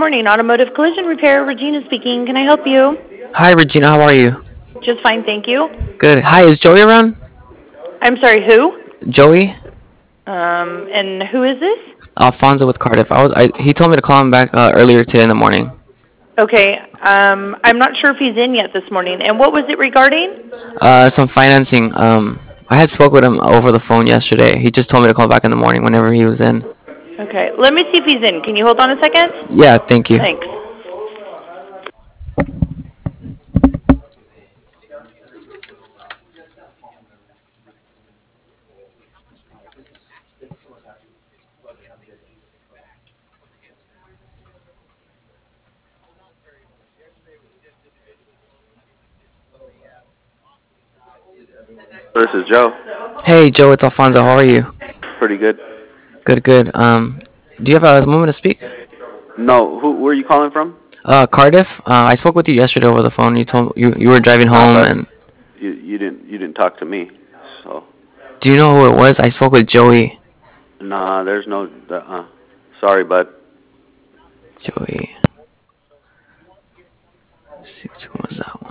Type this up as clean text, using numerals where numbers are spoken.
morning, Automotive Collision Repair. Regina speaking. Can I help you? Hi, Regina. How are you? Just fine, thank you. Good. Hi, is Joey around? I'm sorry, who? Joey? And who is this? Alfonso with Cardiff. He told me to call him back earlier today in the morning. Okay, I'm not sure if he's in yet this morning. And what was it regarding? Some financing. I had spoke with him over the phone yesterday. He just told me to call back in the morning whenever he was in. Okay, let me see if he's in. Can you hold on a second? Yeah, thank you. Thanks. This is Joe. Hey, Joe, it's Alfonso. How are you? Pretty good. Good, good. Do you have a moment to speak? No, where are you calling from? Cardiff. I spoke with you yesterday over the phone. You were driving Nah, home, but and you didn't talk to me. So do you know who it was? I spoke with Joey. nah, there's no. Sorry, bud. Joey. 6, who was that